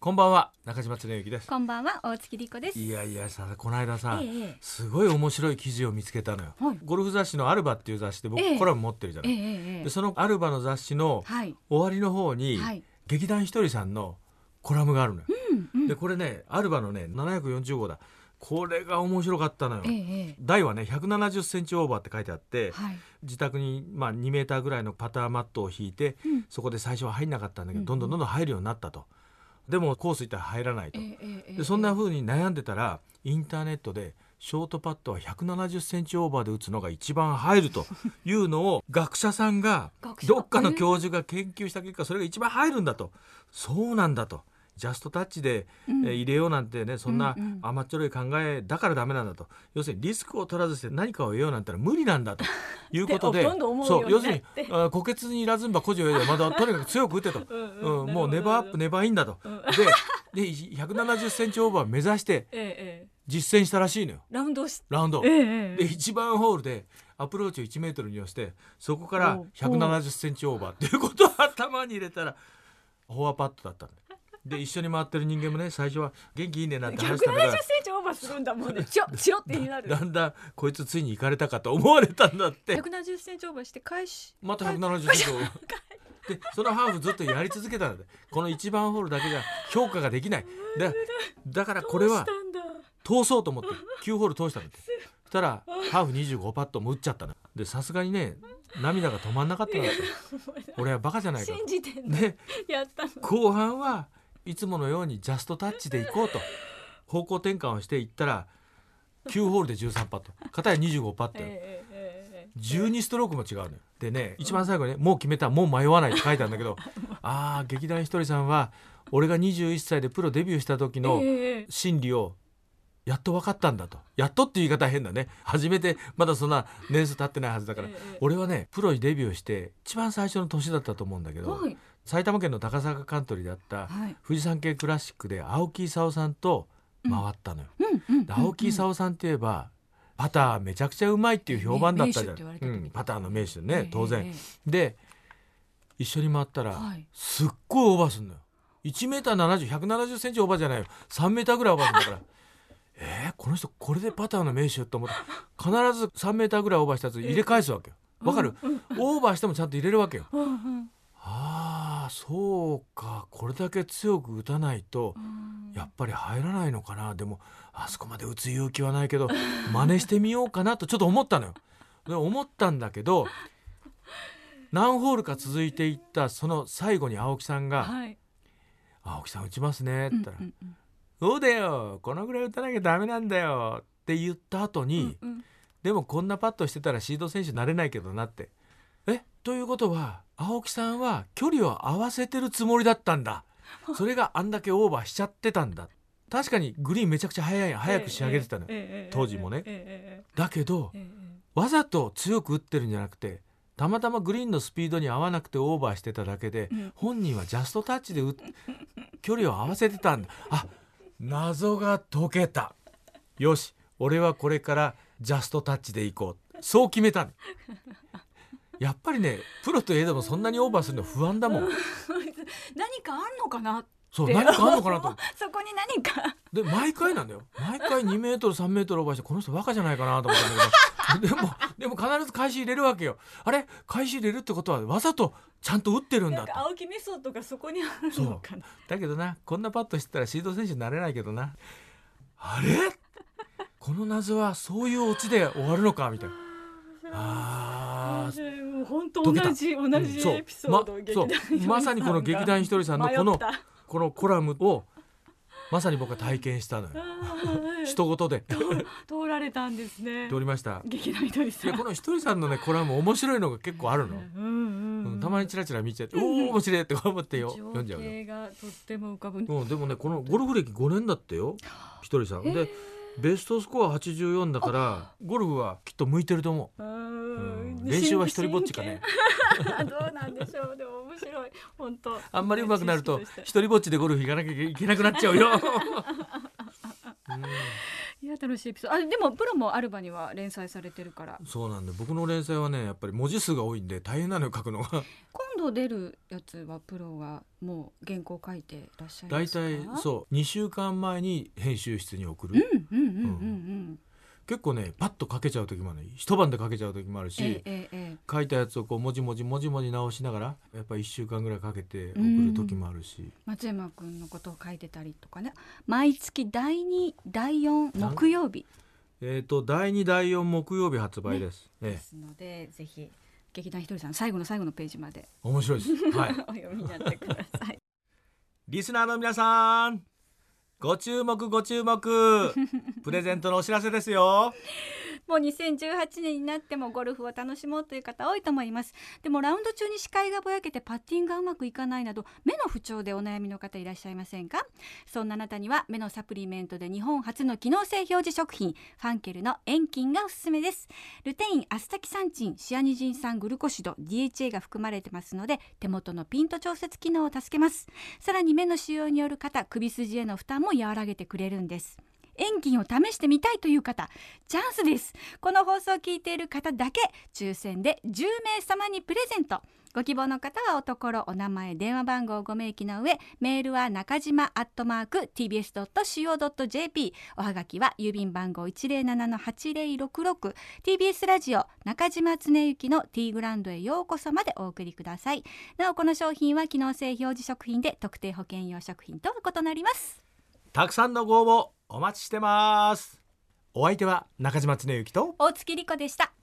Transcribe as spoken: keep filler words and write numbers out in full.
こんばんは、中島恒之です。 こんばんは、大月莉子です。 いやいやさ、この間さ、 ええ、 すごい面白い記事を見つけたのよ、はい、ゴルフ雑誌のアルバっていう雑誌で僕、ええ、コラム持ってるじゃない、ええ、でそのアルバの雑誌の終わりの方に、はい、劇団ひとりさんのコラムがあるのよ、うんうん、でこれね、アルバのねななひゃくよんじゅうごうだ。これが面白かったのよ、ええ、台はねひゃくななじゅっセンチオーバーって書いてあって、はい、自宅に、まあ、にメーターぐらいのパターマットを引いて、うん、そこで最初は入んなかったんだけど、うん、どんどんどんどん入るようになったと。でもコース行ったら入らないと、ええ、でそんな風に悩んでたらインターネットでショートパットはひゃくななじゅっセンチオーバーで打つのが一番入るというのを学者さんがどっかの教授が研究した結果、それが一番入るんだと。そうなんだと。ジャストタッチで、うん、えー、入れようなんてね、そんな甘っちょろい考えだからダメなんだと。要するにリスクを取らずして何かを得ようなんてのは無理なんだということでそう要するにあ虎穴にいらずんば古事を得で、まだとにかく強く打てとうん、うん、もうネバーアップネバーインだと、うん、で, でひゃくななじゅっセンチオーバーを目指して実践したらしいのよ、 ラウンドしラウンド、ええ、でいちばんホールでアプローチをいちメートルに押して、そこからひゃくななじゅっセンチオーバーっていうことを頭に入れたらフォアパットだったんだ。で一緒に回ってる人間もね、最初は元気いいねなんて話したからひゃくななじゅっセンチオーバーするんだもんね。チロチロってになるだ, だんだんこいつついに行かれたかと思われたんだって。 ひゃくななじゅっセンチオーバーして返しまたひゃくななじゅっセンチオーバーでそのハーフずっとやり続けたんだ。このいちばんホールだけじゃ評価ができない。 だ, だからこれは通そうと思ってきゅうホール通したんだって。そしたらハーフにじゅうごパットも打っちゃったので、さすがにね涙が止まんなかったんだって俺はバカじゃないかと。 信じてんのでやったの。 後半はいつものようにジャストタッチで行こうと方向転換をしていったらきゅうホールでじゅうさんパット、片やにじゅうごパットよ、えーえー、じゅうにストロークも違うのよ。でね、一番最後にね、もう決めた、もう迷わないって書いてあるんだけどあー劇団ひとりさんは俺がにじゅういっさいでプロデビューした時の心理をやっと分かったんだと。やっとっていう言い方は変だね、初めてまだそんな年数経ってないはずだから、えー、俺はねプロにデビューして一番最初の年だったと思うんだけど、はい、埼玉県の高坂カントリーであった富士山系クラシックで青木功さんと回ったのよ、うんうん、青木功さんって言えばパターめちゃくちゃうまいっていう評判だったじゃん、うん、パターの名手ね当然、えー、で一緒に回ったら、はい、すっごいオーバーするのよ。いちメーターななじゅう、ひゃくななじゅっセンチオーバーじゃないよ、さんメーターぐらいオーバーするんだからえー、この人これでパターの名手と思って必ずさんメーターぐらいオーバーしたやつ入れ返すわけよ。わかる、うんうん、オーバーしてもちゃんと入れるわけよ、うんうん、ああそうか、これだけ強く打たないとやっぱり入らないのかな。でもあそこまで打つ勇気はないけど真似してみようかなとちょっと思ったのよ。で思ったんだけど何ホールか続いていったその最後に青木さんが、はい、青木さん打ちますねって言ったら、うんうんうん、そうだよこのぐらい打たなきゃダメなんだよって言った後に、うんうん、でもこんなパットしてたらシード選手になれないけどなって。えということは青木さんは距離を合わせてるつもりだったんだ。それがあんだけオーバーしちゃってたんだ。確かにグリーンめちゃくちゃ速い早く仕上げてたのよ、えー、当時もね、えー、だけど、えー、わざと強く打ってるんじゃなくてたまたまグリーンのスピードに合わなくてオーバーしてただけで、うん、本人はジャストタッチで打距離を合わせてたんだ。あ謎が解けた。よし俺はこれからジャストタッチでいこうそう決めたの。やっぱりねプロといえどもそんなにオーバーするの不安だもん何かあんのかなって。 そう何かあんのかなとそこに何かで毎回なんだよ。毎回にメートルさんメートルオーバーしてこの人バカじゃないかなと思ったんだけどでもでも必ず返し入れるわけよ。あれ返し入れるってことはわざとちゃんと打ってるんだと。 なんか青木メソッドがそこにあるのかな。 だけどなこんなパットしてたらシード選手になれないけどな。あれこの謎はそういうオチで終わるのかみたいな。あもう本当同じ同じエピソード、うん、 そうそうまさにこの劇団ひとりさんのこのこのコラムをまさに僕は体験したのよ一言で通られたんですね。 通りました。 劇団ひとりさん。 いやこのひとりさんのねコラム面白いのが結構あるの、うんうんうん、たまにチラチラ見ちゃって、うん、おお面白いって思ってよ読んじゃうよ。 情景がとっても浮かぶ、 うん、でもねこのゴルフ歴ごねんだってよひとりさんでベストスコアはちじゅうよんだからゴルフはきっと向いてると思う。うん、練習は一人ぼっちかねどうなんでしょう。でも面白い本当。 あんまり上手くなると一人ぼっちでゴルフ行かなきゃいけなくなっちゃうよ、うん、 いや楽しいエピソード。あでもプロもアルバには連載されてるから。 そうなんで僕の連載はねやっぱり文字数が多いんで大変なのよ書くのが。 今度出るやつはプロがもう原稿書いてらっしゃいだいますか？ たいそうにしゅうかんまえに編集室に送る、 うんうんうんうんうん、 結構ねパッと書けちゃう時もある、一晩で書けちゃう時もあるし、 ええええ、 書いたやつをこうもじもじもじもじ直しながらやっぱりいっしゅうかんぐらいかけて送る時もあるし、 松山くんのことを書いてたりとかね。毎月だいにだいよん木曜日、 えーとだいにだいよん木曜日発売です、 ね、 ええ、 ですのでぜひ劇団ひとりさん最後の最後のページまで面白いです、はい、 お読みになってください。 リスナーの皆さんご注目ご注目プレゼントのお知らせですよ。 もうにせんじゅうはちねんになってもゴルフを楽しもうという方多いと思います。でもラウンド中に視界がぼやけてパッティングがうまくいかないなど目の不調でお悩みの方いらっしゃいませんか？そんなあなたには目のサプリメントで日本初の機能性表示食品ファンケルの遠近がおすすめです。ルテイン、アスタキサンチン、シアニジン酸、グルコシド、ディーエイチエー が含まれてますので手元のピント調節機能を助けます。さらに目の使用による肩、首筋への負担も和らげてくれるんです。遠近を試してみたいという方、チャンスです。この放送を聞いている方だけ抽選でじゅうめい様にプレゼント。ご希望の方はおところ、お名前、電話番号をご明記の上、メールは中島アットマーク ティービーエスドットシーオードットジェーピー、 おはがきは郵便番号 いちゼロななのはちゼロろくろく、 ティービーエス ラジオ中島恒之の T グランドへようこそまでお送りください。なおこの商品は機能性表示食品で特定保険用食品とは異なります。 たくさんのご応募お待ちしてます。お相手は中島恒之と大月莉子でした。